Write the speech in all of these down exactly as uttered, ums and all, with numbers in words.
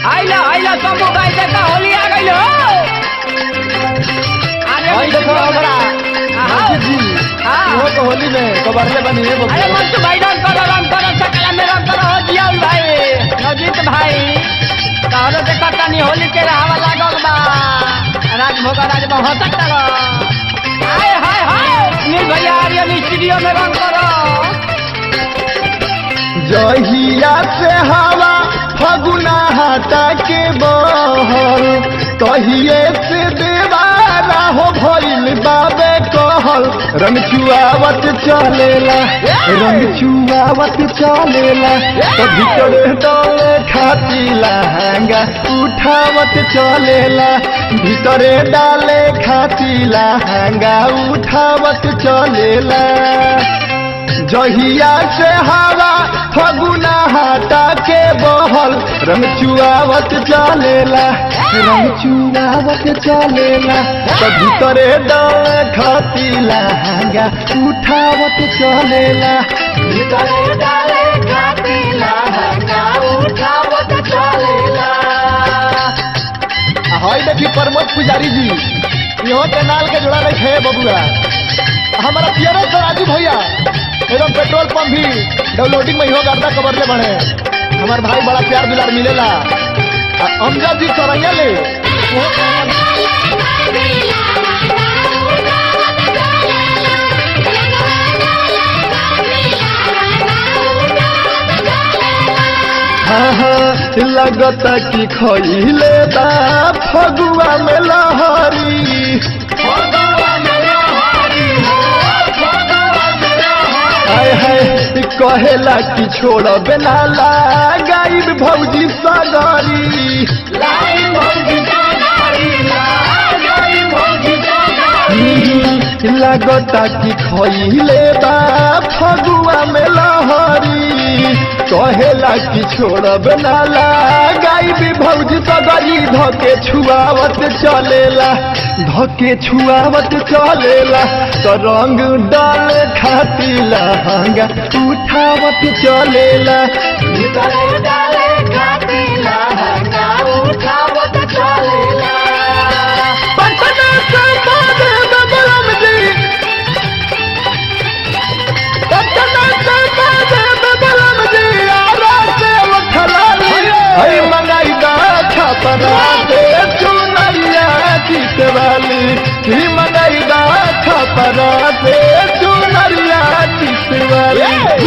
आइला आइला समूह भाई देखा होली आ गई हो भाई देखो हमारा जी वो तो होली में कबरले बनी है अरे मंटू भाई रंग करो रंग करो सकला में रंग करो हो जिया भाई नजीत भाई कहलो देखा तनी होली के रहवा लागल बा राजभोग राज में हो सकता हाय हाय हाय नील भैया आर्यन स्टूडियो में रंग करो जहिया से हवा फगुना हटा के बहल कहिए से देवारा हो भइल बाबे कहल रंग चुआवत चलेला रंग चुआवत चलेला तो भीतर डाले खाती लहंगा उठावत चलेला भीतरे डाले खाती लहंगा उठावत चलेला जहिया से हवा फगुना हटा के बहल रंग चुआवत चलेला रंग चुआवत चलेला तो भीतरे डाले खाती लहंगा उठावत चलेला भीतरे डाले खाती लहंगा उठावत चलेला। हाय देखी प्रमोद पुजारी जी यहाँ के नाल के जोड़ा नहीं है बबुआ हमारा पियरो तो राजू भैया एकदम पेट्रोल पंप भी डाउनलोडिंग में ही हो गर्दा कबरले बढ़े हमारे भाई बड़ा प्यार दुलार मिलेला अमजद जी सरैया ले हाँ हाँ लगता कि खइले बा फगुआ में लहरी हाय हाय कहेला कि छोड़ बेला गाइब भौजी सगरी लगता कि खइले बा फगुआ में लहरी कहेला कि छोड़ बेला गाइब भौजी सगरी धके छुआवत चलेला धके छुआवत चलेला तो रंग डाले खाती लहंगा उठावत चलेला भीतरे डाले खाती लहंगा उठावत चलेला। पटना से बाजे बबलम जी पटना से बाजे बबलम जी आरा से उठला हई मंगाई दा छपरा दे चुनरिया जीत वाली ही मंगाई दा छपरा दे चुनरिया जीत वाली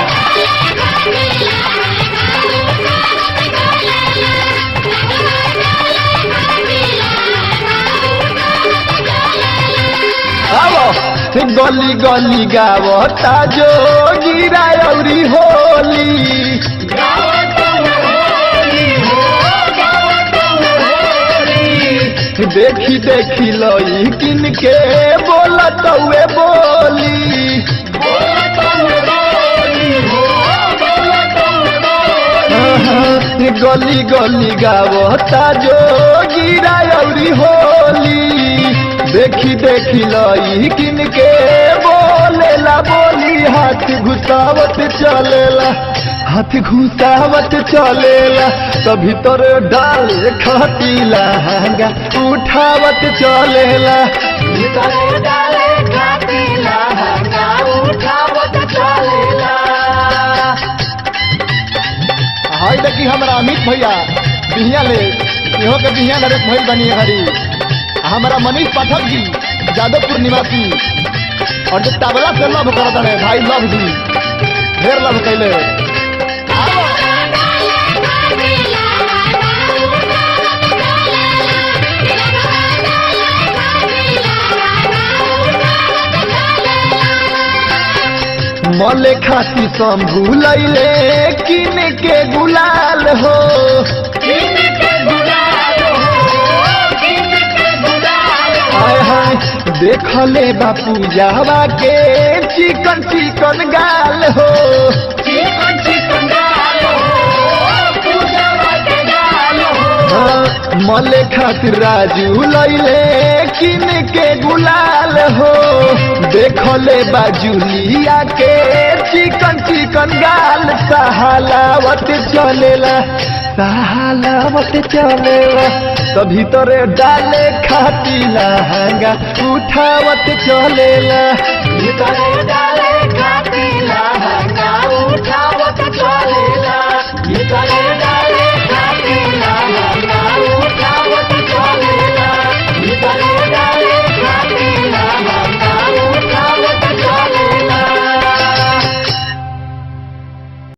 गली गली गावता जो गिरा औरी होली देखी देखी लई किन के बोलत हुए बोली गली गली गावता जो गिरा औरी होली देखी देखी लई किन के बोलेला बोली हाथ घुसावत चलेला हाथ घुसावत चलेला तो भीतर डाले खाती लहंगा उठावत चलेला भीतर डाले खाती लहंगा उठावत चलेला। हाय देखी हमारा अमित भैया बिहिया ले इहो के बिहिया नरेश भइल बनी हरी हमारा मनीष पाठक जी जादवपुर निवासी और जो तबला से लव करता है भाई लव जी ढेर लव कैले मले खाती शंभू लैले किन के गुलाल हो हाय हाय देखले बापू जावा के चिकन चिकन गाल हो मले खातिर राजू लैले किन के गुलाल हो देखले बाजुलिया के चिकन चिकन गाल सहालावत चलेला सहालावत चलेला तभी तोरे डाले खाती लहंगा उठावत चलेला भीतरे डाले